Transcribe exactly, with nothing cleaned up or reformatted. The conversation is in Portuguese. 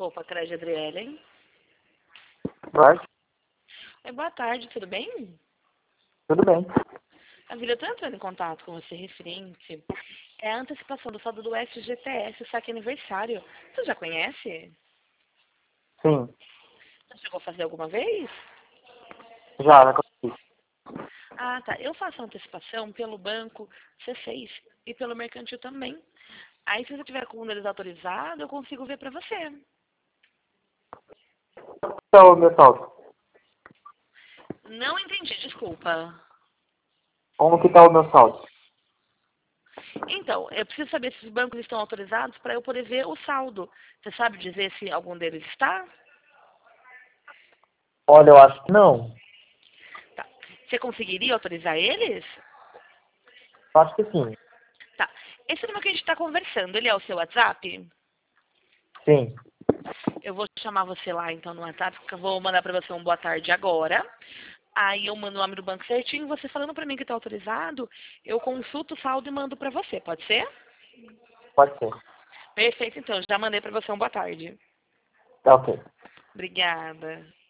Opa, Crédito Adriele. Vai, Oi, boa tarde, tudo bem? tudo bem. A vida está entrando em contato com você referente. É a antecipação do saldo do F G T S, o saque aniversário. Você já conhece? Sim, Já chegou a fazer alguma vez? já, já consegui. Ah, tá. Eu faço a antecipação pelo banco C seis e pelo mercantil também. Aí, se você tiver com um deles autorizado, eu consigo ver pra você. Qual é o meu saldo? Não entendi, desculpa. Como que tá o meu saldo? Então, eu preciso saber se os bancos estão autorizados para eu poder ver o saldo. Você sabe dizer se algum deles está? Olha, eu acho que não. Tá. Você conseguiria autorizar eles? Eu acho que sim. Tá. Esse número que a gente está conversando, ele é o seu WhatsApp? Sim, Eu vou chamar você lá, então, no WhatsApp, porque eu vou mandar para você um boa tarde agora. Aí eu mando o nome do banco certinho, você falando para mim que está autorizado, eu consulto o saldo e mando para você, pode ser? pode ser. Perfeito, então, já mandei para você um boa tarde. Tá ok. Obrigada.